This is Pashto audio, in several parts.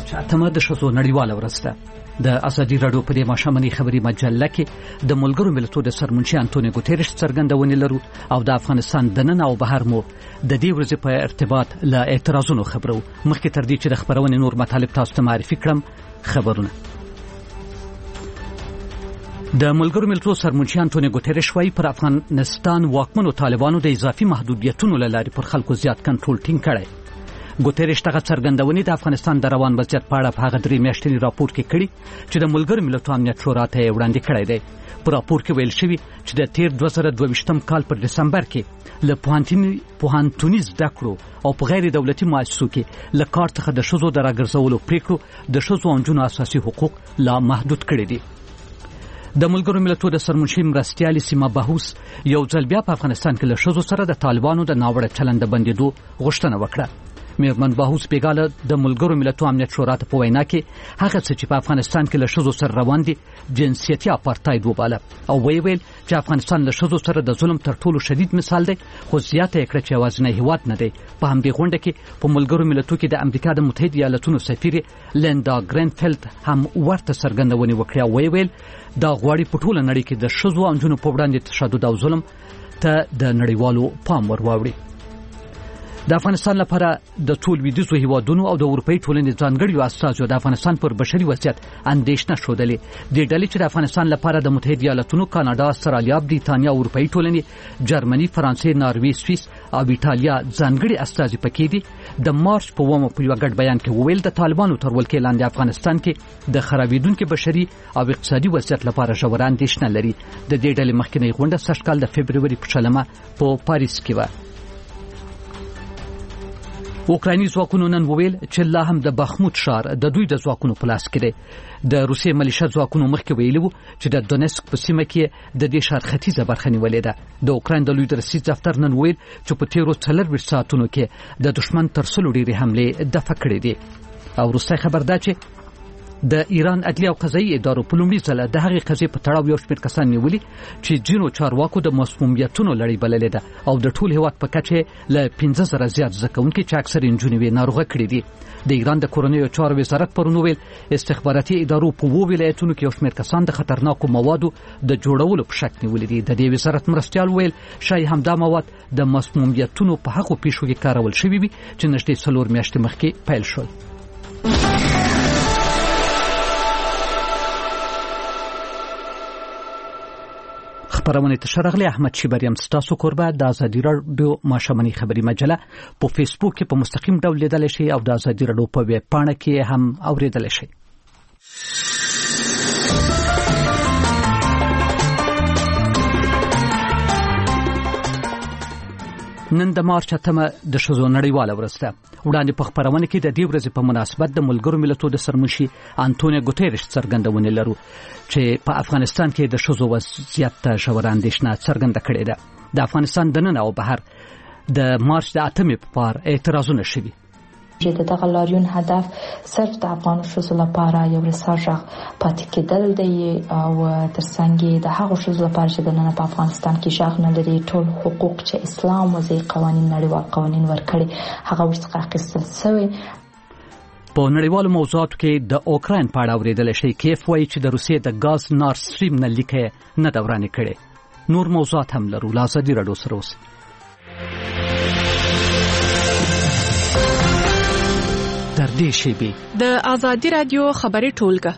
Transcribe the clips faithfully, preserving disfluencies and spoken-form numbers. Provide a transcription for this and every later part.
مارچ اتمه د ښځو نړیواله ورځ ده. د ازادي راډیو په دې ماښامنۍ خبري مجله کې د ملګرو ملتونو د سرمنشي انټونیو ګوتریش څرګندونې لرو او د افغانستان دننه او بهر مو د دې ورځې په ارتباط له اعتراضونو خبرو. مخکې تر دې چې د خبرونې نور مطالب تاسو ته معرفي کړم، خبرونه. د ملګرو ملتونو سرمنشي انټونیو ګوتریش وايي پر افغانستان واکمنو طالبانو د اضافي محدودیتونو له لارې پر خلکو زیات کنټرول ټینګ کړی. ګوتریش دغه څرګندونې د افغانستان د روان وضعیت په اړه په هغه درې میاشتني راپور کې کړي چې د ملګرو ملتونو امنیت شورا ته یې وړاندې کړی دی. په راپور کې ویل شوي چې د تیر دوه زره دوه ویشتم کال پر دسمبر کې له پوهنتوني زده کړو او په غیر دولتي مؤسسو کې له کار څخه د ښځو د راګرځولو پریکړو د ښځو او نجونو اساسي حقوق لا محدود کړي دي. د ملګرو ملتونو د سرمنشي مرستیالې سیمه بهوس یو ځل بیا په افغانستان کې له ښځو سره د طالبانو د ناوړه چلند بندېدو غوښتنه وکړه. میرمن بهوس بیګاله د ملګرو ملتونو امنیت شورا ته په وینا کې هغه څه چې په افغانستان کې له ښځو سره روان دي جنسیتي اپارتاید وباله او ویل ویل چې افغانستان له ښځو سره د ظلم تر ټولو شدید مثال دی، خو زیاته یې کړه چې یوازینی هیواد نه دی. په همدې غونډه کې په ملګرو ملتونو کې د امریکا د متحده ایالاتونو سفیر لیندا ګرینفیلد هم ورته څرګندونې وکړې او ویل ویل دا غواړي په ټوله نړۍ کې د ښځو او نجونو په وړاندې تشدد او ظلم ته د نړیوالو پام ور واوړي. د افغانستان لپاره د ټول لویدیځو هیوادونو او د اروپאי ټولنې ځانګړي استازو د افغانستان پر بشري وضعیت اندېښنه ښودلې. د ډلې چې د افغانستان لپاره د متحده ایالاتونو، کاناډا، استرالیا، بریتانیا، اروپאי ټولنې، جرمني، فرانسې، ناروې، سویس او ایټالیا ځانګړي استازي پکې دي. د مارچ په اوومه په یو غټ بیان کې وویل د طالبانو تر ولکې لاندې افغانستان کې د خرابېدونکو بشري او اقتصادي وضعیت لپاره ژوره اندېښنه لري. د دې ډلې مخکنی غونډه سږ کال د فبرवरी په شلمه په پاریس کې و. اوکرایني ځواکونو نن وویل چې لا هم د بخموت ښار د دوی د ځواکونو په لاس کې دی. د روسیې ملیشه ځواکونو مخکې ویلي وو چې د دونسک په سیمه کې د دې ښار ختیځه برخه نیولې ده. د اوکراین د لوی درسي دفتر نن ویل چې په تیرو څلورویشت ساعتونو کې د دښمن تر سلو ډېرې حملې دفع کړې دي. او وروستی خبر دا چې د ایران عدلیه او قضایي ادارو په لومړي ځل د هغې قضیې په تړاو یو شمېر کسان نیولي چې ځینو چارواکو د مسمومیتونو لړۍ بللې ده او د ټول هیواد په کچه له پنځه زره زیات زده کوونکي چې اکثر نجونې وې ناروغه کړي دي. د ایران د کورنیو چارو وزارت پرون وویل استخباراتي ادارو په اووه ولایتونو کې یو شمېر کسان د خطرناکو موادو د جوړولو په شک نیولي دي. د دې وزارت مرستیال ویل شاید همدا مواد د مسمومیتونو په هغو پیښو کې کارول شوي وي چې نږدې څلور میاشتې مخکې پیل شول. خبرونه تشرغلی احمد شیبریم ستاسو کوربه د ازادي راډیو ماښامنۍ خبري مجله په فیسبوک کې په مستقیم ډول لیدل شي او د ازادي راډیو په ویب پاڼه کې هم اوریدل شي. نن د مارچ اتمه د ښځو نړیواله ورځ ده. وړاندې په خبرونه کې د دې ورځې په مناسبت د ملګرو ملتونو د سرمنشي انټونیو ګوتریش څرګندونې لرو چې په افغانستان کې د ښځو وضعیت ته ژوره اندېښنه څرګنده کړې ده. د افغانستان دننه او بهر د مارچ د اتمې په پار اعتراضونه شوي چې دغه لاریون هدف صرف د افغان ښځو لپاره یو رساژه پاتې کېدل دی او ترڅنګ د هغو ښځو لپاره چې د نن په افغانستان کې ژغ نه لري ټول حقوق چې اسلام وضعي قوانین نړیوال قوانین ورکړي هغه ورڅخه اخیستل شوی. په نړیوالو موضوعاتو کې د اوکراین په اړه اورېدل شي. کیف وایي چې د روسیې د غاز نار سټریم نه لیکه نه دورانې کړي. نور موضوعات هم لرو. لا ازادي راډیو سره اوسئ. در دې شیبې د ازادي راډیو خبري ټولګه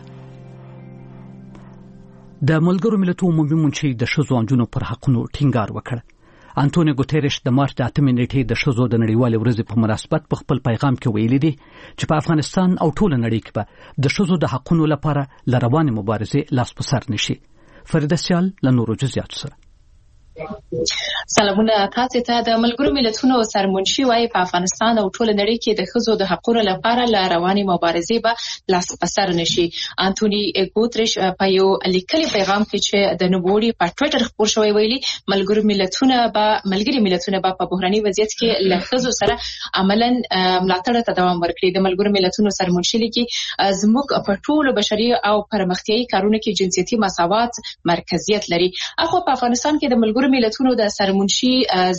د ملګرو ملتونو عمومي منشي د ښځو او نجونو پر حقونو ټینګار وکړ. انټونیو ګوتریش د مارچ د اتمې نیټې د ښځو د نړیوالې ورځې په مناسبت په خپل پیغام کې ویلي دي چې په افغانستان او ټوله نړۍ کې به د ښځو د حقونو لپاره له روانې مبارزې لاس په سر نشي. فرید سیال له نورو جزئیاتو سره. سلامونه تاسو ته. د ملګرو ملتونو سرمنشي وايي په افغانستان او ټول نړۍ کې د ښځو د حقوقو لپاره ل رواني مبارزې به لاس په سر نشي. انټونی ګوتریش په یو لیکلي پیغام کې چې د نوموړي په ټوئیټر خبر شوی ویلي ملګرو ملتونه به ملګري ملتونه به په بحراني وضعیت کې له ښځو سره عملاً ملاتړ ته دوام ورکړي. د ملګرو ملتونو سرمنشي لیکي زموږ په ټولو بشري او پرمختیایي کارونو کې جنسیتي مساوات مرکزیت لري. اخو په افغانستان کې د ملګرو ملګرو ملتونو د سرمنشي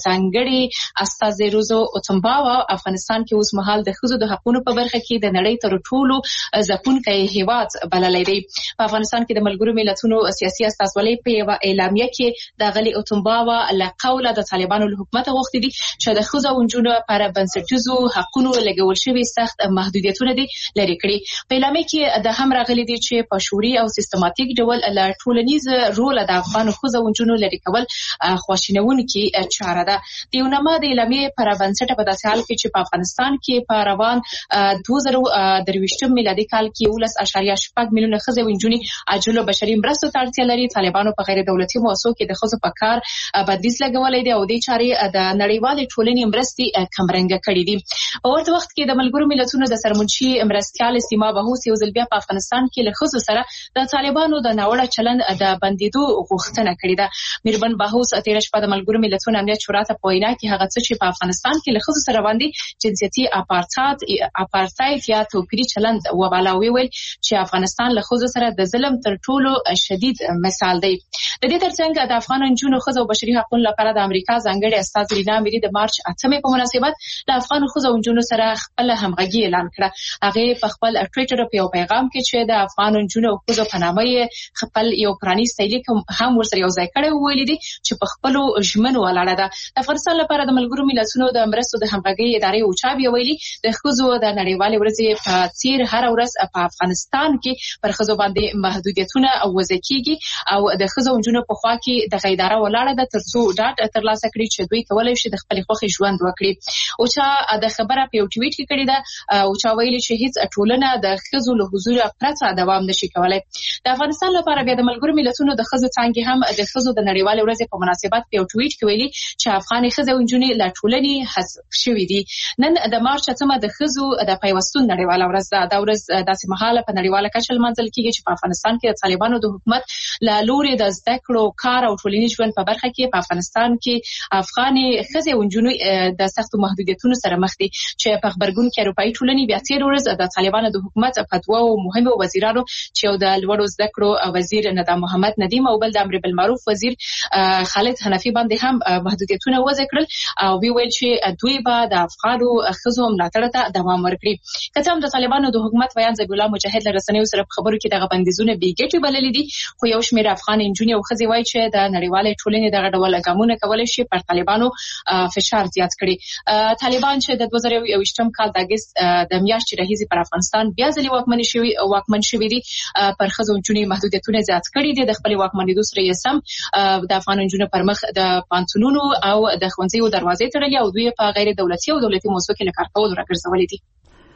ځانګړي استازي روزو اوتمباوا افغانستان کې اوس مهال د ښځو د حقوقو په برخه کې د نړۍ تر ټولو ځپونکی هیواد بللی دی. په افغانستان کې د ملګرو ملتونو سیاسي استازولۍ په یوه اعلامیه کې د غلي اوتمباوا له قوله د طالبانو له حکومت غوښتي دي چې د ښځو او نجونو لپاره بنسټیزو حقوقو لګول شوي سخت محدودیتونه دي لري کړي. په اعلامیه کې د هم راغلي دي چې په شعوري او سیستماتیک ډول له ټولنیز رول د افغان ښځو او نجونو لري کول خواشینونکي چاره ده. د یوناما د اعلامیې پر بنسټ په داسې حال کې چې په افغانستان کې په روان دوه زره درویشتم میلادي کال کې یولس اعشاریه شپږ میلیونه ښځې او نجونې عاجلو بشري مرستو ته اړتیا لري. طالبانو په غیر دولتي مؤسسو کې د ښځو په کار بندیز لګولی دی او دې چارې د نړیوالې ټولنې مرستې کمرنګه کړې دي. په ورته وخت کې د ملګرو ملتونو د سرمنشي مرستیال سیما بهوس یو ځل بیا په افغانستان کې له ښځو سره د طالبانو د ناوړه چلند د بندیدو غوښتنه کړې ده. میرمن بهوس تېره شپه د ملګرو ملتونو امنیت شورا ته په وینا کې هغه څه چې په افغانستان کې له ښځو سره باندې جنسیتي اپارټایډ اپارټایډ یا توپیري چلند وباله ویل چې افغانستان له ښځو سره د ظلم تر ټولو شدید مثال دی. د دې ترڅنګ د افغان نجونو ښځو او بشري حقوقو لپاره د امریکا ځانګړي استازي لینا میری د مارچ اتمې په مناسبت له افغان ښځو او نجونو سره خپل همغږي اعلان کړه. هغه په خپل ټویټر په یو پیغام کې چې د افغان نجونو او ښځو په نامه یې خپل یو پرانیستی لیک هم ورسره یو ځای کړی ویلي دي چې په خپلو ژمنو ولاړه ده. د افغانستان لپاره د ملګرو ملتونو د مرستو د همغږۍ ادارې اوچا ویلي د ښځو د نړیوالې ورځې په څیر هر ورځ په افغانستان کې پر ښځو باندې محدودیتونه وضع کیږي او د ښځو او نجونو په خوا کې دغه اداره ولاړه ده ترڅو ډاډ ترلاسه کړي چې دوی کولی شي د خپلې خوښې ژوند وکړي. اوچا د خبره په یو ټویټ کې کړې ده. اوچا ویلي چې هیڅ ټولنه د ښځو له حضور پرته دوام نشي کولی. د افغانستان لپاره بیا د ملګرو ملتونو د ښځو څانګې هم د ښځو د نړیوالې ورځې په مناسبت په یو ټویټ کې ویلي چې افغاني ښځې او نجونې له ټولنې حذف شوي دي. نن د مارچ اتمه د ښځو د پیوستون نړیواله ورځ ده. دا ورځ داسې مهاله په نړیواله کچه لمانځل کیږي چې په افغانستان کې د طالبانو د حکومت له لوري د زده کړو کار او ټولنیز ژوند په برخه کې په افغانستان کې افغاني ښځې او نجونې د سختو محدودیتونو سره مخ دي چې په خبرګون کې اروپایي ټولنې بیا تېره ورځ د طالبانو د حکومت په دوه مهمو وزیرانو چې یو د لوړو زده کړو وزیر ندام محمد ندیم او بل د امر بالمعروف وزیر خالد حنفي باندې هم محدودیتونه وضع کړل او وی ویل چې دوی به د افغانو ښځو ملاتړ ته دوام ورکړي. که څه هم د طالبانو د حکومت ویان ذبیح الله مجاهد له رسنیو سره په خبرو کې دغه بندیزونه بې ګټې بللي دي، خو یو شمېر افغان نجونې او ښځې وایي چې د نړیوالې ټولنې دغه ډول ګامونه کولی شي پر طالبانو فشار زیات کړي. طالبان چې د دوه زره یوویشتم کال د اګست د میاشتې راهیسې پر افغانستان بیا ځلې واکمن شوي واکمن شوي دي، پر ښځو او نجونې محدودیتونه زیات کړي دي. د خپلې واکمنېدو سره یې سم د افغان نجونو پر مخ د پوهنتونونو او د ښوونځیو دروازې تړلي او دوی په غیر دولتي او دولتي مؤسسو کې له کار کولو راګرځولي دي.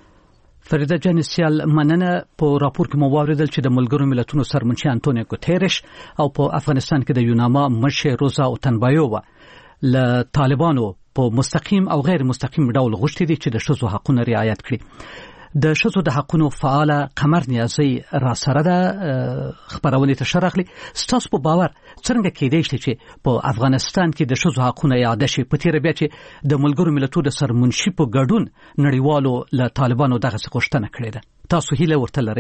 فریده جان سیال مننه. په راپور کې مو واوریدل چې د ملګرو ملتونو سرمنشي انټونیو ګوتيرش او په افغانستان کې د یوناما مشر روزا اوتنبایووا له طالبانو په مستقیم او غیر مستقیم ډول غوښتي دي چې د ښځو حقوقو رعایت کړي. د ښځو د حقوقو فعال قمر نیازي را سره ده خبرونه ته شرخلي. ستاسو په باور څنګه کېدای شي چې په افغانستان کې د ښځو حقوقو یاد شي په تیر بیا چې د ملګرو ملتونو د سرمنشي په ګډون نړیوالو له طالبانو دغه څه غوښتنه کړې ده؟ تاسو هیله ورته لرئ؟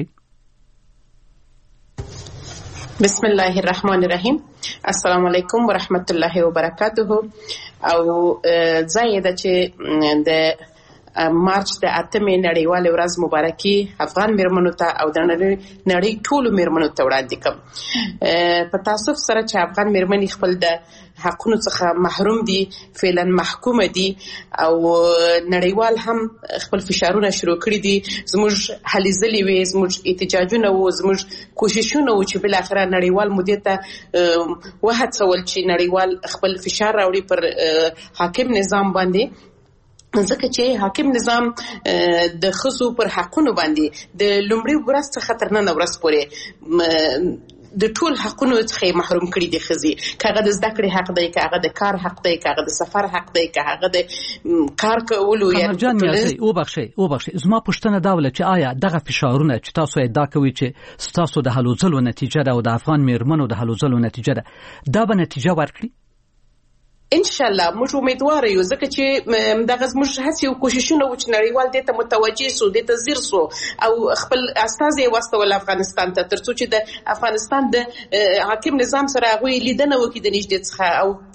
بسم الله الرحمن الرحیم. السلام علیکم ورحمت الله وبرکاته. او زایده چې د مارچ د اتمې نړیوالې ورځ مبارکي افغان میرمنو ته او د نړۍ ټولو میرمنو ته وړاندې کوم. په تاسف سره چې افغان میرمنې خپل د حقونو څخه محروم دي، فعلا محکوم دي او نړیوال هم خپل فشارونه شروع کړي دي. زموږ هلې ځلې وې، زموږ احتجاجونه وو، زموږ کوششونه وو چې بل اخره نړیوال مودې ته وهڅول چې نړیوال خپل فشار راوړي پر حاکم نظام باندې، ځکه چې حاکم نظام د ښځو پر حقونو باندې د لومړي ورځ څخه تر نن ورځ پورې د ټول حقونو څخه محروم کړي دي ښځې. که هغه د زده کړې حق دی، که هغه د کار حق دی، که هغه د سفر حق دی، که هغه د کار کولو یا جان نیازي او بخښي او بخښي زما پوښتنه دا وله چې آیا دغه فشارونه چې تاسو ادعا کوي چې تاسو د هلو ځلو نتیجه ده او د افغان میرمنو د هلو ځلو نتیجه ده، دا به نتیجه ورکړي؟ ان شاء الله موږ امیدوار یو، ځکه چې دغه زموږ هڅې او کوششونه و چې نړیوال دې ته متوجه سو، دې ته ځیر سو او خپل استازي واستول افغانستان ته، ترڅو چې د افغانستان د حاکم نظام سره هغوی لیدنه وکړي د نږدې څخه او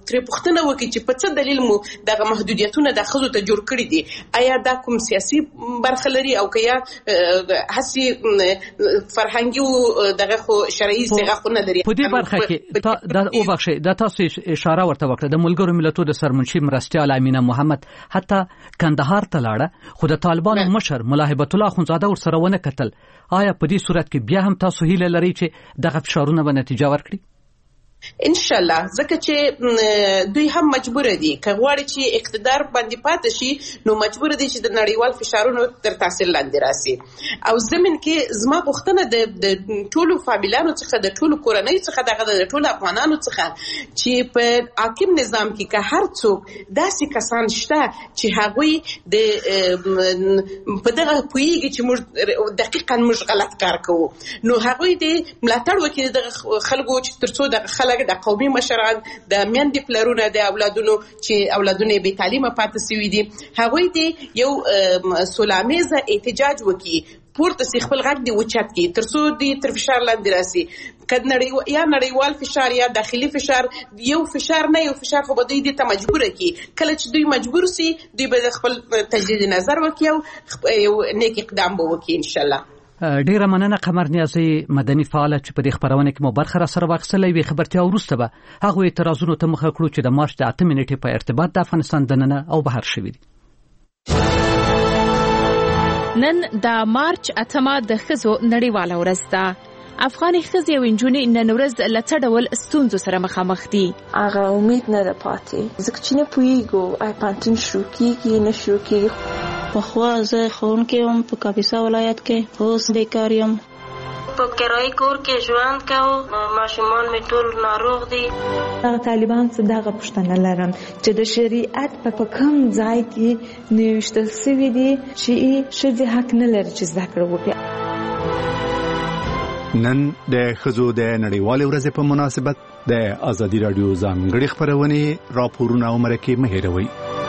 تر پوښتنه وکړي چې په څه دلیل مو دغه محدودیتونه د ښځو ته جوړ کړي دي. آیا دا کوم سیاسي برخه لري او که یا هسي فرهنګي دغه خو شرعي صيغه خو نه لري؟ په دې برخه کې دا او بخښه دا تاسو اشاره ورته وکړه د ملګرو ملتونو د سرمنشي مرستیال امینه محمد حتی کندهار ته لاړه خو د طالبانو مشر ملا هیبت الله اخونزاده ورسره ونه کتل. آیا په دې صورت کې بیا هم تاسو هیله لرئ چې دغه فشارونه به نتیجه ورکړي؟ ان شاء الله، ځکه چې دوی هم مجبور دي که غواړي چې اقتدار باندې پاتې شي نو مجبور دي چې د نړیوال فشارونو تر تاثیر لاندې راسي. او زمين کې زما غوښتنه د ټولو فامیلانو څخه د ټولو کورنۍ څخه دغه د ټولو افغانانو څخه چې په حاکم نظام کې که هر څوک داسې کسان شته چې هغوی د په دغه پوهیږي چې موږ دقیقاً موږ غلط کار کوو نو هغوی د ملاتړ وکړي دغه خلکو چې ترڅو دغه خلک د قومي مشران د میندې پلرونه د اولادونو چې اولادونه به تعلیمه پاتې شوي دي هغوی د یو سولامیزه احتجاج وکړي پورته سي خپل غږ دی وچت کی ترڅو دی تر فشار لاندې راسي کله نړۍ یا نړیوال فشار یا داخلي فشار یو فشار نه یو فشار خو به دوی ته مجبور کی کله چې دوی مجبور سي دوی به خپل تجدید نظر وکړي او یو نیک اقدام به وکړي ان شاء الله. ډیره مننه قمر نیازی مدني فعال چې په دې خبرونه کې مو برخه را سره واخیستلې وي. خبرتیا ورسته به هغه اعتراضونو ته مخه کړو چې د مارچ د اته نیټې په ارتباط د افغانستان دننه او بهر شوي دي. نن د مارچ اتمه د ښځو نړیواله ورځ ده. افغاني ښځې او نجونې نن ورځ له څه ډول ستونزو سره مخامخ دي؟ هغه امید نه ده پاتې ځکه چې نه پوهېږو آیا پوهنتون شروع کېږي نه شروع کېږي. پخوا زه ښوونکې وم په کاپیسا ولایت کې، اوس بیکار یم. په کرایي کور کې ژوند کوو، ماشومان مې ټول ناروغ دي. هغه طالبان څه دغه پوښتنه لرم چې د شریعت په کوم ځای کې نوشتل شوي دي چې ښځې حق نه لري چې زده کړه وکړي. نن د ښځو د نړیوالې ورځې په مناسبت د ازادي راډیو ځانګړې خپرونې راپورونه او مرکې مه هېروئ.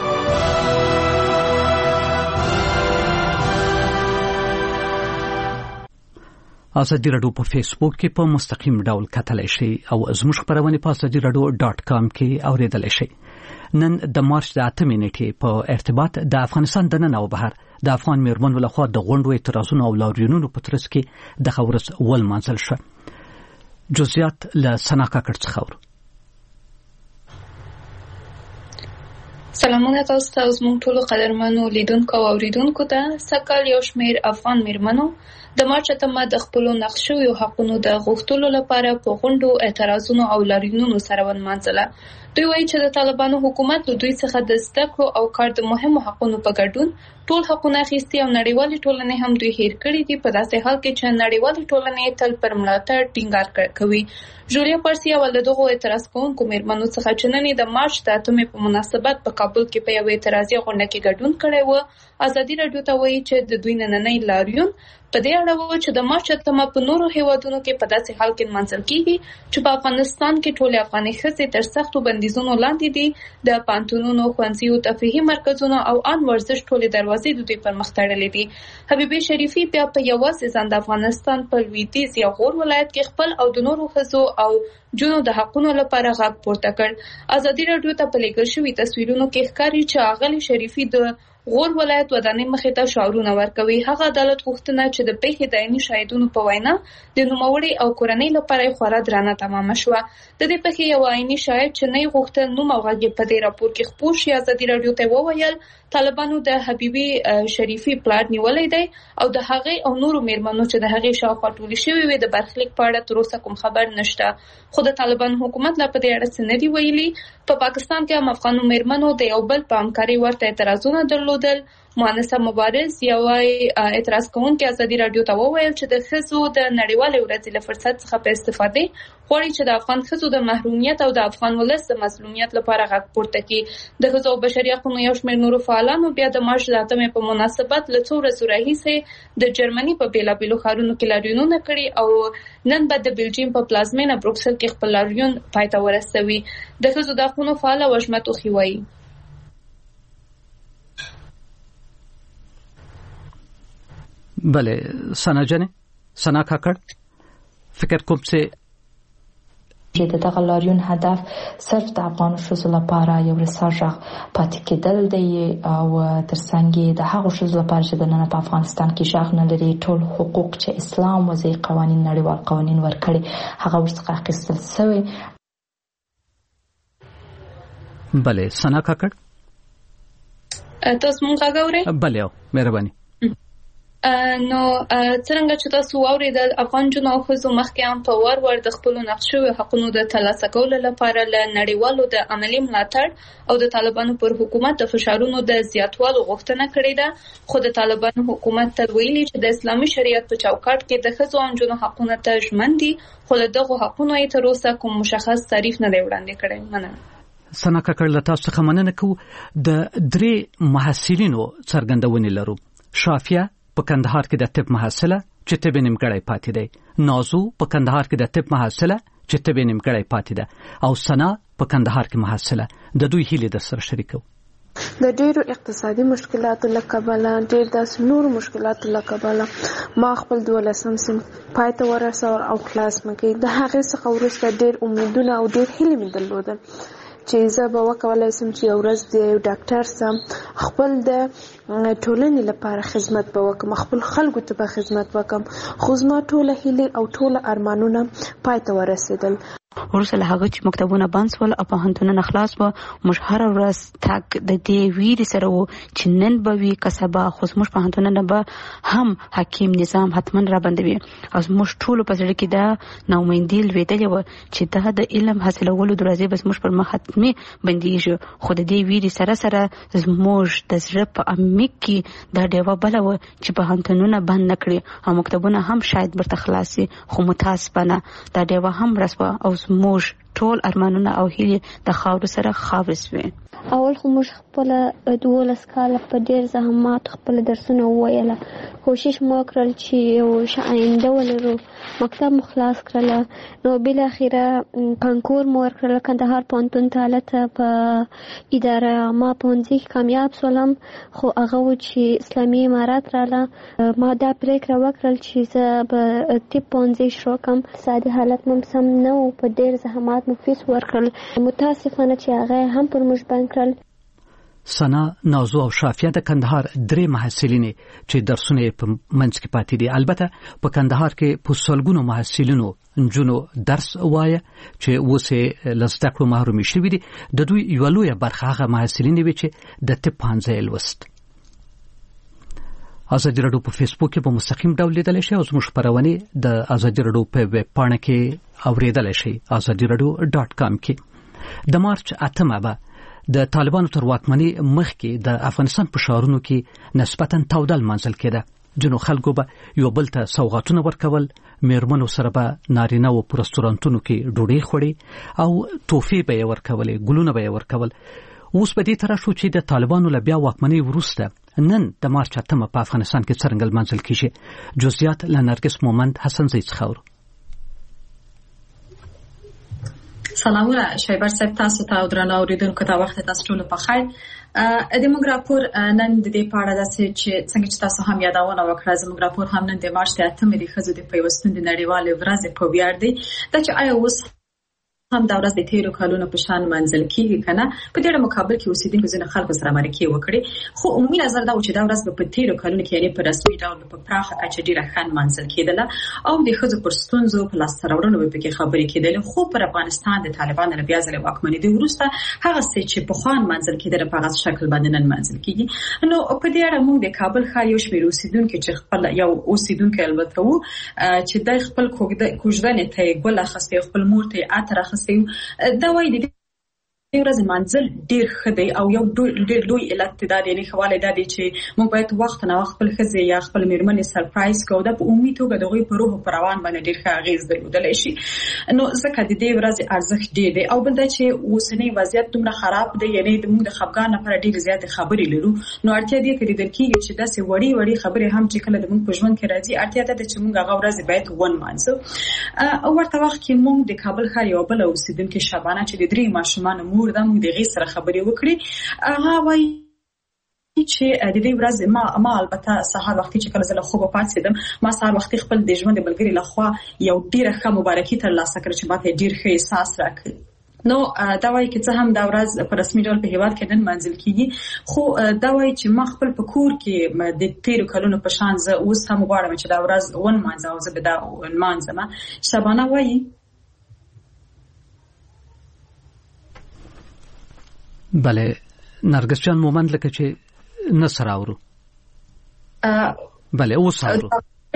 ازادي راډیو په فیسبوک کې په مستقیم ډول کتلای شئ او زموږ خبرونه په ازادي راډیو ډاټ کام کې اوریدلای شئ. نن د مارچ د اته نیټې په ارتباط د افغانستان دننه او بهر د افغان میرمنو لخوا د غونډو اعتراضونو او لاریونونو په ترڅ کې د خورس ول منځل شو. جزئیات له سناکا کړ څخه. سلامونه تاسو ته زموږ ټولو قدرمنو لیدونکو او اوریدونکو ته. سکهال یو شمېر افغان میرمنو د مارچ اتمه د خپلو نقشویو حقونو د غوښتلو لپاره په غونډو اعتراضونو او لاریونونو سره ونمانځله. دوی وایي چې د طالبانو حکومت له دوی څخه د زده کړو او کار د مهمو حقونو په ګډون ټول حقونه اخیستي او نړیوالې ټولنې هم دوی هیر کړي دي، په داسې حال کې چې نړیوالې ټولنې تل پر ملاتړ ټینګار کوي. جولیا پارسي اول د دغو اعتراض کوونکو میرمنو څخه چې نن د مارچ د اتمې په مناسبت په کابل کې په یوه اعتراضي غونډه کې ګډون کړی و، ازادي راډیو ته وایي چې د دوی نننی لاریون په دې اړه و چې د مارچ اتمه په نورو هیوادونو کې په داسې حال کې منځل کیږي چې په افغانستان کې ټول افغاني ښځې تر سختو بندیزونو لاندې دي. د پانتونونو، ښوونځیو، تفریحي مرکزونو او ان ورزش ټولې دروازې د دوی پر مخ تړلې دي. حبیبي شریفي بیا په یوازې ځان د افغانستان په لویدیځ یا غور ولایت کې خپل او د نورو ښځو او جنو د حقونو لپاره غږ پورته کړ. ازادي راډیو ته په لیږل شوي تصویرونو کې ښکاري چې اغلې شریفي د غور ولایت ودانۍ مخې ته شعارونه ورکوي. هغه عدالت غوښتنه چې د پیښې د عیني شاهدونو په وینا د نوموړي او کورنۍ لپاره خورا درانه تمامه شوه. د دې پیښې یو عیني شاهد چې نه یې غوښتل نوم او غږ په دې راپور کې خپور شي ازادي راډیو ته وویل طالبانو د حبیبي شریفي پلار نیولې دی او د هغې او نورو میرمنو چې د هغې شاوخوا ټولې شوې وي د برخلیک په اړه تر اوسه کوم خبر نشته. خو د طالبانو حکومت لا په دې اړه څه نه دي ویلي. په پاکستان کې هم افغانو میرمنو د یو بل په همکارۍ ورته اعتراضونه درلودل. مؤنسه مبارز یوه اعتراض کوونکې ازادي راډیو ته وویل چې د ښځو د نړیوالې ورځې له فرصت څخه په استفادې غواړي چې د افغان ښځو د محرومیت او د افغان ولس د مظلومیت لپاره غږ پورته کړي. د ښځو او بشري حقونو یو شمېر نورو فعالانو بیا د مارچ د اتمې په مناسبت له څو ورځو راهیسې د جرمني په بېلابېلو ښارونو کې لاریونونه کړي او نن به د بلجیم په پلازمینه بروکسل کې خپل لاریون پای ته ورسوي. د ښځو د حقونو فعاله وژمه توخي وایي بله سنا جنه سنا کاکړ فکر کوم چې چې د دغه لاریون هدف صرف د افغان ښځو لپاره یو رسا غږ پاتې کېدل دی او ترڅنګ د هغو ښځو لپاره چې د نن په افغانستان کې غږ نه لري ټول حقوق چې اسلام وضعي قوانین نړیوال قوانین ورکړي هغه ورڅخه اخیستل شوی. بله سنا کاکړ تاسو مونږ غواړئ؟ بله مهرباني. نو څنګه چې تاسو واوریدل افغان جنو او ښځو مخکې هم په ور ور د خپل نقشو حقوقو د ترلاسه کولو لپاره له نړیوالو د عملی ملاتړ او د طالبانو پر حکومت د فشارونو د زیاتوالو غوښتنه کړې ده، خو د طالبانو حکومت تل ویلي چې د اسلامي شریعت په چوکاټ کې د ښځو او نجونو حقوقونه ته ژمن دي، خو له دغو حقوقو یې تر اوسه کوم مشخص تعریف نه دی وړاندې کړی. مننه. سنا کاکړ له تاسو څخه مننه کوو. د درې محصلینو څرګندونې لرو. شافیه په کندهار کې د طب محصله چې طب نیمګړی پاتې دی، نازو په کندهار کې د طب محصله چې طب نیمګړی پاتې ده، او سنا په کندهار کې محصله. د دوی هیلې در سره شریکو. د ډېرو اقتصادي مشکلاتو له کبله ډېر داسې نورو مشکلاتو له کبله ما خپل دولسم صنف پای ته ورساوه او کلاس مې کوي. د هغې څخه وروسته ډېر امیدونه او ډېر هیلې مې درلودل چې زه به وکولای شم چې یو ورځ د یو ډاکټر سم خپل د ټولنې لپاره خدمت به وکم، خپل خلکو ته به خدمت وکم، خو زما ټوله هیلې او ټوله ارمانونه پای ته ورسېدل. ورسره له هغه چې مکتبونه بند شول او پوهنتونونه خلاص وو، موږ هر ورځ تک د دې ویرې سره وو چې نن به وي که سبا، خو زموږ پوهنتونونه به هم حکیم نظام حتما را بندوي او زموږ ټولو په زړه کې دا ناامیدي لوېدلې وه چې دا د علم حاصلولو دروازې به زموږ پر مخ حتمي بندېږي، خو د دې ویرې سره سره زموږ د زړه په عمیق کې دا ډیوه بله وه چې پوهنتونونه بند نه کړي او مکتبونه هم شاید برته خلاص شي، خو متاسفانه دا ډیوه هم رسوه او زموږ ټول ارمانونه او هیلې د خاورو سره خاورې شوې. اول خو موږ خپله دولس کاله په ډېر زحمات خپل درسونه وویله، کوشش مو وکړل چې یو ښه آینده ولرو، مکتب مو خلاص کړله، نو بالاخره کانکور مو ورکړله کندهار پوهنتون ته. هلته په اداره عامه پوهنځي کې کامیاب شولم، خو هغه و چې اسلامي امارات راله. ما دا پرېکړه وکړل چې زه به طب پوهنځي شروع کړم. اقتصادي حالت مو سم نه و، په ډېر زحمات مو فیس ورکړل، متاسفانه چې هغه هم پر موږ بند کړل. سنا، نازو او شافیه د کندهار درې محصلینې چې درسونه په منځ کې پاتې دي. البته په کندهار کې په سلګونو محصلینو نجونو درس وایه چې اوس یې له زده کړو محرومې شوي دي. د دوی یوه لویه برخه هغه محصلینې وې چې د طب پوهنځی یې لوست. ازادي راډیو په فیسبوک کې په مستقیم ډول لیدلی شئ او زموږ خپرونې د ازادي راډیو په ویب پاڼه کې اورېدلی شئ، ازادي راډیو ډاټ کام کې. د مارچ اتمه به د طالبانو تر واکمنۍ مخکې د افغانستان په ښارونو کې نسبتاً توده لمانځل کېده. ځینو خلکو به یو بل ته سوغاتونه ورکول، میرمنو سره به نارینه‌و په رستورانتونو کې ډوډۍ خوړې او تحفې به یې ورکولې، ګلونه به یې ورکول. اوس به دې ته راشو چې د طالبانو له بیا واکمنۍ وروسته نن د مارچ اتمه په افغانستان کې څرنګه لمانځل کېږي. جزئیات له نرګس مومند حسنزی څخه اورو. سلامونه شایبر صاحب، تاسو ته او درنو اوریدونکو ته وخت تاسو ټول په خیر. د موږ راپور نن د دې په اړه داسې چې څنګه چې تاسو هم یادونه وکړه، زموږ راپور هم نن د مارچ د اتمې د ښځو د پیوستون د نړیوالې ورځې په ویاړ دی. دا چې آیا اوس هم دا ورځ د تیرو کلونو په شان منځل کیږي کنه. په دې مقابل کې اوسیدونکو ځینې خلکو سره مرکه وکړي، خو عمومي نظر دا و چې دا ورځ په تیرو کلونو کې یعنی په رسمي ډول په پراخه کچه ډیره ښه منځل کېدله او د ښځو پر ستونزو په لاس راوړلو په کې خبرې کېدلې. خو پر افغانستان د طالبانو له بیا ځلې واکمنۍ د وروسته هغه څه چې په خوان منځل کېدل په هغه شکل باندې نن منځل کېږي. نو په دې اړه موږ د کابل ښار یو شمېر اوسیدونکو چې خپل یو اوسیدونکو البته وو چې د خپل کوژدنې ته ګل اخستې، خپل مور ته عطر اخستې، دا وایي د دې ورځې منځل ډېر ښه دی او یو ډېر لوی علت دا دی، یعنې ښه والی دا دی چې موږ باید وخت نه وخت خپل ښځې یا خپل مېرمنې سرپرایز کړو. دا په عمومي توګه د هغوی په روح او په روان باندې ډېر ښه اغېز درلودلی شي. نو ځکه د دې ورځې ارزښت ډېر دی. او بل دا چې اوسنی وضعیت دومره خراب دی، یعنې موږ د خفګان لپاره ډېرې زیاتې خبرې لرو. نو اړتیا دې ته لیدل کېږي چې داسې وړې وړې خبرې هم چې کله د موږ په ژوند کې راځي، اړتیا ده چې موږ هغه ورځې باید ونمانځو. او ورته وخت کې موږ د کابل ښار یوه بله اوسېدونکې شبانه چې د درې ماشومانو مور ده، موږ د هغې سره خبرې وکړې. هغه وایي چې د دې ورځ ما ما البته سهار وختي چې کله زه له خوبه پاڅېدم ما سهار وختي خپل د ژوند د ملګري لخوا یو ډیره ښه مبارکي ترلاسه کړه چې ماته ډیر ښه احساس راکړ. نو دا وایي چې څه هم دا ورځ په رسمي ډول په هیواد کې نن منځل کیږي خو دا وایي چې ما خپل په کور کې د تیرو کلونو په شان زه اوس هم غواړم چې دا ورځ ونمانځم او زه به دا ونمانځم. شبانه وایي بله نرگس جان مومند لکه چې نصر آورو بله اوس آورو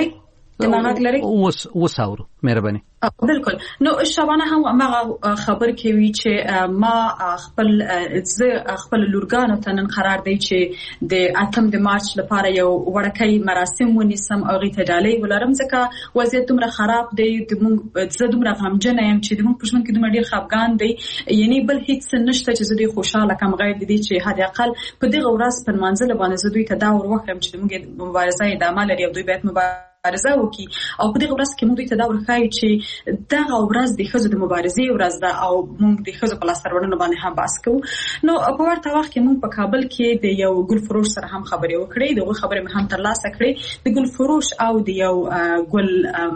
اوس اوس آورو مهرباني. بالکل. نو شبانه هم ما خبر کوي چې ما خپل زه خپل لورګانو ته نن قرار دی چې د اتم د مارچ لپاره یو وړکۍ مراسم ونیسم او غي ته ډالۍ ولرم ځکه وضعیت دومره خراب دی د موږ زه دومره غمجن یم چې د موږ په ژوند کې دومره ډیر خفګان دی یعنی بل هیڅ نشته چې زه د خوشاله کم غیر دي چې حد اقل په دغه ورځ په منځله باندې زه دوی ته دا ور وکړم چې موږ مبارزه ادامه لري او دوی باید مبارزه وکړي او په دغه ورځ کې موږ دوی ته دا ورخایو چې دغه ورځ د ښځو د مبارزې ورځ ده او موږ د ښځو په لاسته راوړنو باندې هم بحث کوو. نو په ورته وخت کې موږ په کابل کې د یو ګل فروش سره هم خبرې وکړې دغه خبرې مې هم ترلاسه کړې د ګل فروش او د یو ګل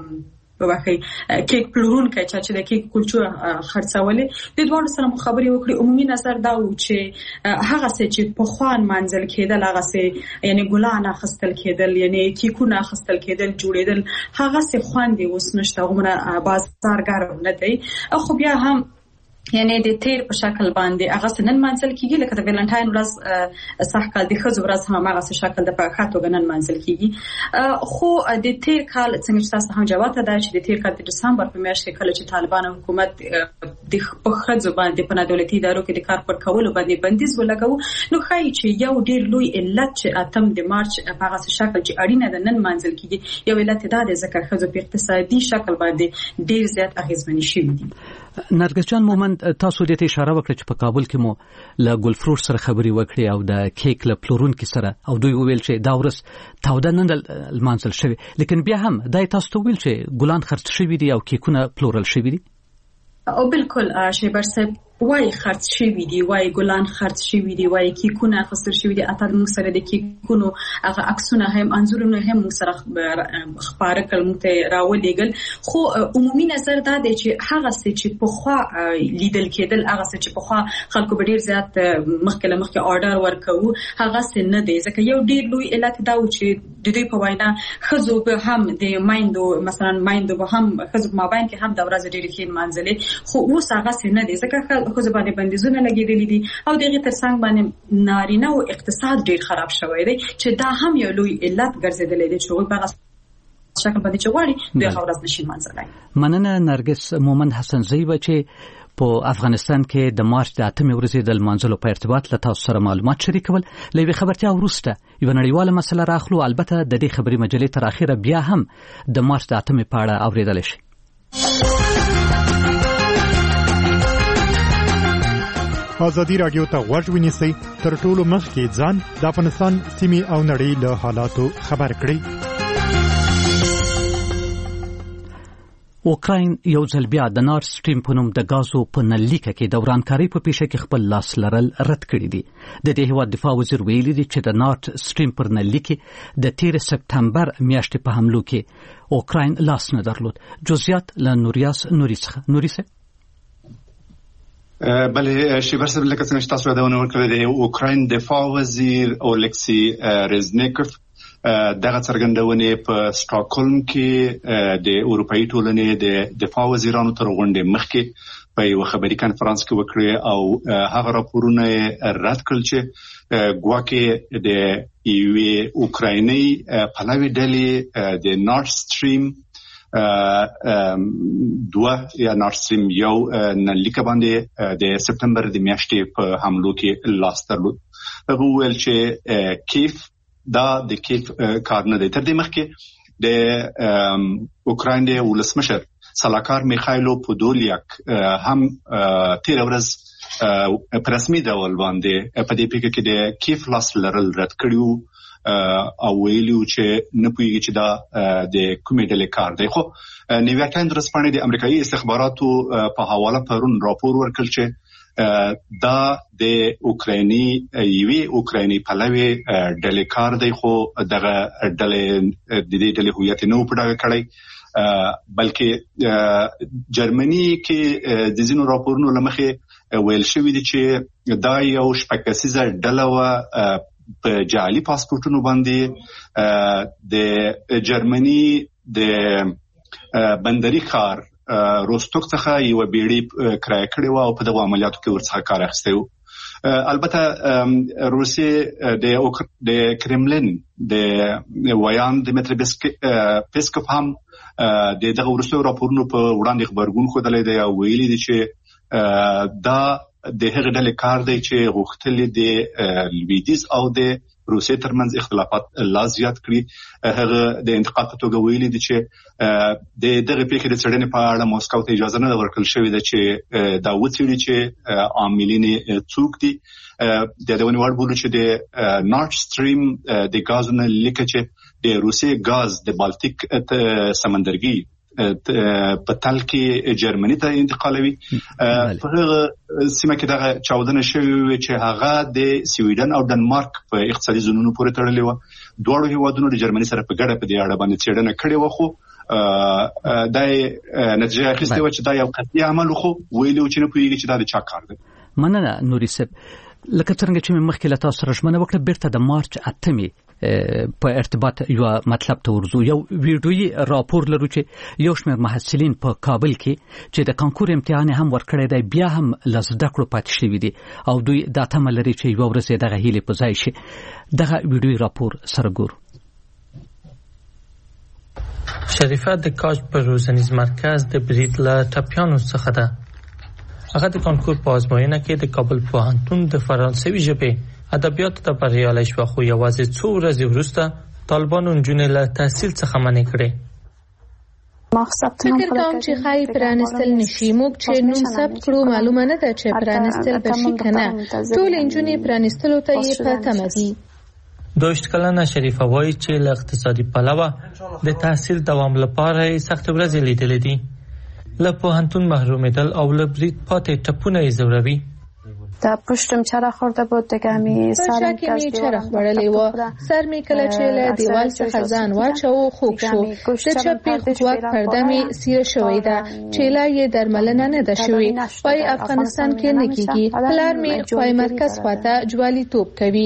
وبخي کیک پلورونکي چې د کیک کلچو خرڅولې د دوه سره خبرې وکړې. عمومي نظر دا و چې هغه څه چې په خوان منځل کېدل هغه څه یعنی ګلانه خستل کېدل یعنی کیکونه خستل کېدل جوړېدل هغه څه خواندې اوس نشته عمره بازار ګرم نه دی خو بیا هم یعنی د تیر په شکل باندې هغه سنن منځل کیږي لکه د ویلنټاین ورځ صح کال د خزو ورځ هم هغه شکل د په خاطر غنن منځل کیږي خو د تیر کال څنګه چې تاسو هم جواب ته دا چې د تیر کال د دسمبر په میاشت کې کله چې طالبان حکومت د په خزو باندې په دولتي ادارو کې د کار پر کولو باندې بندیز ولګاو نو خای چې یو ډیر لوی علت چې اتم د مارچ په هغه شکل چې اړینه ده نن منځل کیږي یو علت دا دی ځکه خزو په اقتصادي شکل باندې ډیر زیات اغیزمنې شوې دي. نرگس جان مومند تاسو دې ته اشاره وکړه چې په کابل کې مو له ګل فروش سره خبرې وکړې او د کیک له پلورونکو سره او دوی وویل چې دا ورځ تاوده نن المنزل شوی لیکن بیا هم دا تاسو ته ویل چې ګلان خرڅ شوی دي او کیکونه پلورل شوی دي. او بالکل شیبر صاحب وای خرڅ شوی دي وای ګلان خرڅ شوی دي وای کیکونه خسر شوی دي اته موږ سره د کیکونو هغه عکسونه هم انځورونه هم موږ سره خبره کړم ته راولېګل خو عمومي نظر دا دی چې هغه څه چې په خوا لیدل کېدل هغه څه چې په خوا خلکو به ډیر زیات مخکله مخکې آرډر ورکوي هغه څه نه دی ځکه یو ډیر لوی علت دا و چې د دوی په وینا خزو به هم د مایندو مثلا مایندو به هم خزو مابین کې هم د ورځ ډیر کې منځلې خو اوس هغه څه نه دی ځکه خو زبانه بندیزونه لګیدلې دي او دغه ترڅنګ باندې نارینه او اقتصاد ډیر خراب شوی دی چې دا هم یو لوی علت ګرځیدلې دی چې په هغه شکل باندې چوالي د خبرز نشي منځلای. مننه نرگس مومند حسن زیبا چې په افغانستان کې د مارچ د اتمې ورځې د منځلو په ارتباط له تاسو سره معلومات شریکول لوي خبرتیا ورسته یو نړیواله مسله راخلو البته د دې خبري مجلې تر اخره بیا هم د مارچ د اتمې په اړه اوریدل شي. ازادي رادیو ته غوږ ونیسئ تر ټولو مخکې ځان د افغانستان سیمې او نړۍ له حالاتو خبر کړئ. اوکراین یو ځل بیا د نارد سټریم په نوم د غازو په نلیکه کې د ورانکارۍ په پیښه کې خپل لاس لرل رد کړی دی. د دې هیواد دفاع وزیر ویلي دی چې د نارد سټریم پر نلیکه د تیر سپتمبر میاشتې په حملو کې اوکراین لاس نه درلود. جزئیات له نوریاس نوریسه نوریسه بله شیبر صاحب لکه څنګه چې تاسو یادونه وکړه د اوکراین دفاع وزیر اولکسی رزنیکوف دغه څرګندونه په سټاکهولم کې د اروپאי ټولنې د دفاع وزیرانو تر غونډې مخکې په یو خبري کانفرنس کې وکړه او هغه راپورونه رد کړل چې ګواکې د یو اوکرایني پلاوی ډلې د نارد سټریم دوه یا نارد سټریم یو نلیکه باندې د سپتمبر د میاشتې په حملو کې لاس درلود. هغه ویل چې کیف دا د کیف کار نه دی. تر دې مخکې د اوکراین د ولسمشر سلاکار میخایلو پودولیاک هم تیر ورځ په رسمي ډول باندې په دې پیښه کې د کیف لاس لرل رد کړیو او ویلو چې نه پوهیږي چې دا د کومې ډلې کار دی. خو نیویارک ټایمز رسپانې د امریکایي استخباراتو په حواله پرون راپور ورکړ چې دا د اوکراني یوې اوکراني پلوي ډلې کار دی خو دغه ډلې د دې ډلې هویت نه پټه کړی بلکې جرمني کې د ځینو راپورونو لمخې ویل شوی دی چې دا یو شپږکسیزه ډله و په جعلي پاسپورتونو باندې د جرمني د بندري کار روستوک څخه یو بیړۍ کرایه کړې و او په دغه عملیاتو کې ورڅخه کار اخیستی و. البته روسیې د د کرملین د ویان دمیتری پیسکوف هم د دغه وروستیو راپورونو په وړاندې خبرګون ښودلی دی او ویلي دي چې دا د هغه ډلې کار دی چې غوښتلي د لویدیځ او د روسیې ترمنځ اختلافات لا زیات کړي. هغه د انتقاد په توګه ویلي دي چې د دغه پیښې د څېړنې په اړه موسکو ته اجازه نه ورکړل شوې ده چې دا وڅېړي چې عاملین څوک دي. د دې ونوړ بولو چې د نورد سټریم د غازونو لیکه چې د روسیې غاز د بالټیک سمندرګي په تل کې جرمني ته انتقالوي. په هغه سیمه کې دغه چاودنه شوې چې هغه د سویډن او ډنمارک په اقتصادي زونونو پورې تړلې و. دواړو هیوادونو د جرمني سره په ګډه په دې اړه باندې څېړنه کړې و خو دا نتیجه اخیستې و چې دا یو قطعي عمل خو ویلو چې نه پوهیږي چې دا د چا کار دی. مننه نوري صاحب. لکه څنګه چې مخکې له تاسو سره ژمنه وکړه بیرته د مارچ اتمې په ارتباط یو مطلب ته ورځو. یو ویډیويي راپور لرو چې یو شمېر محصلین په کابل کې چې د کانکور امتحان هم ورکړی دی بیا هم له زده کړو پاتې شوي دي او دوی دا تمه لري چې یوه ورځ دغه هیلې په ځای شي. دغه ویډیويي راپور سره ګورو. شریفه د کاج په روزنیز مرکز د برید له ټپیانو څخه ده. هغه د کانکور په ازموینه کې د کابل پوهنتون د فرانسوي ژبې ادبیاتو ته بریالی شوه خو یوازې څو ورځې وروسته طالبانو نجونې له تحصیل څخه منع کړې. فکر کوم چې خای پرانستل نشي. موږ چې نوم ثبت کړو معلومه نه ده چې پرانستل بشي کنه. ټول نجونې پرانستلو ته یې په تمه دي. دوشت کلنه شریفه وایي چې له اقتصادي پلوه د تحصیل دوام لپاره یې سخت ورځې لیدلې دي. له پوهنتون محرومیدل او له برید پاتې ټپونه یې ځوروي. تا پشتم چرخ خورده بود دیگه می سرم که می چرخ وړلی و. سر می کله چې له دیوال څخه ځان واچو خوږ شو. د چپې خوږواک پرده می سیره شوې ده چې لا یې درملنه نه ده شوې. وایي افغانستان کې نه کېږي. پلار می خوای مرکز خواته جوالی توپ کوي.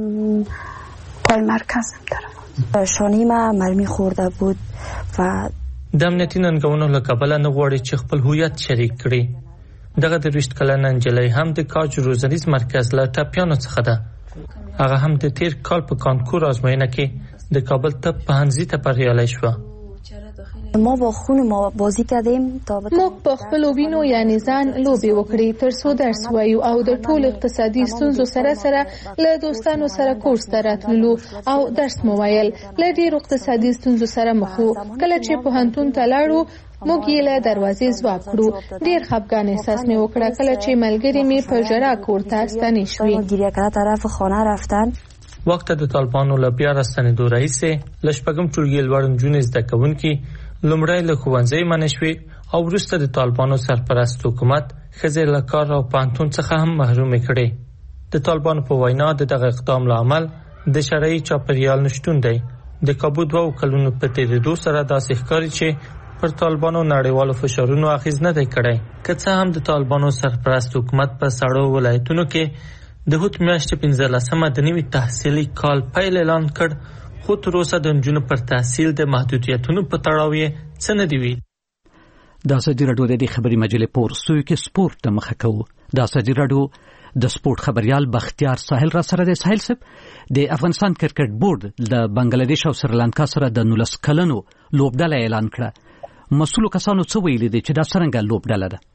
پای مرکز هم طرف شانه ما مرمی خورده بود و د امنیتي ننګونو له کبله نه غواړي چې خپل هویت شریک کړي. دغه د ویشت کلنه نجلۍ هم د کاج روزنیز مرکز له ټپیانو څخه ده. هغه هم د تیر کال په کانکور ازموینه کې د کابل طب پوهنځي ته بریالی شوه. ما با خون ما بازی کردیم تا موږ په خپلو وینو یعنې ځان لوبې وکړې تر څو درس وایو او د ټول اقتصادي ستونزو سره سره له دوستانو سره کورس ته راتللو او درس مو ویل. له ډېرو اقتصادي ستونزو سره مخ وو. کله چې پوهنتون ته لاړو موږ یې له دروازې ځواب کړو. ډېر خفګان احساس مې وکړه کله چې ملګري مې په ژړا کور ته ستنې شوې. گریه کړه طرف خانه رفتن. وخت د طالبانو له بیا راستنېدو راهیسې له شپږم ټولګي لوړ نجونې زده کوونکي لومړی له ښوونځي منع شوې او وروسته د طالبانو سرپرست حکومت ښځې له کار او پوهنتون څخه هم محرومې کړې. د طالبانو په وینا د دغه اقدام لامل د شرعي چاپیریال نشتون دی. د کابو دوه کلونو په تېرېدو سره داسې ښکاري چې پر طالبانو نړیوالو فشارونو اغیز نه دی کړی. که څه هم د طالبانو سرپرست حکومت په سړو ولایتونو کې د هوت میاشتې پنځلسمه د نوي تحصیلي کال پیل اعلان کړ خو تر اوسه د نجونو پر تحصیل د محدودیتونو په تړاو یې څه نه دي ویلي. د ازادي راډیو د دې خبري مجلې په ورسوي کې سپورت ته مخه کوو. د ازادي راډیو د سپورت خبريال بختیار ساحل را سره د ساحل صاحب د افغانستان کرکټ بورډ د بنگلاديش او سریلانکا سره د نولس کلنو لوبډله اعلان کړه. مسؤلو کسانو څه ویلي دي چې دا څنګه لوبډله ده؟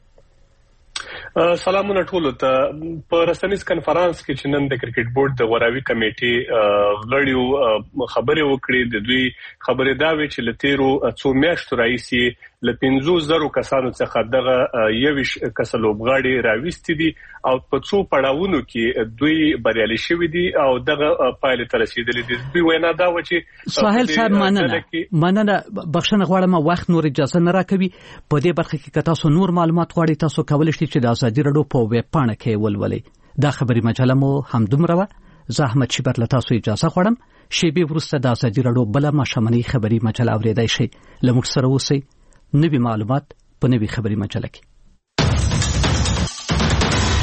سلامونه ټولو ته. په رسنیز کنفرانس کې چې نن د کرکټ بورډ د غوراوي کمیټې غړیو خبرې وکړې. د دوی خبرې دا وی چې لتیرو څو میاشتو راځي ل پنځه زره کسانو څخه دغه یوش کس لوبغاړي راوستي دي او په څو پړاوونو کې دوی بریالي شوي دي او دغه پایله ته رسیدلي دي. دوی وینا دا و چې ساحل صاحب مننه مننه بخښنه غواړم وخت نور اجازه نه راکوي. په دې برخه کې که تاسو نور معلومات غواړئ تاسو کولی شئ چې د ازادي راډیو په ویب پاڼه کې ولولئ. دا خبري مجله مو همدومره وه. زه احمد شیبر له تاسو اجازه غواړم. شیبې وروسته د ازادي راډیو بله ماښامنۍ خبري مجله اورېدای شئ. له موږ سره اوسئ. نوي معلومات په نوي خبري مجله کې.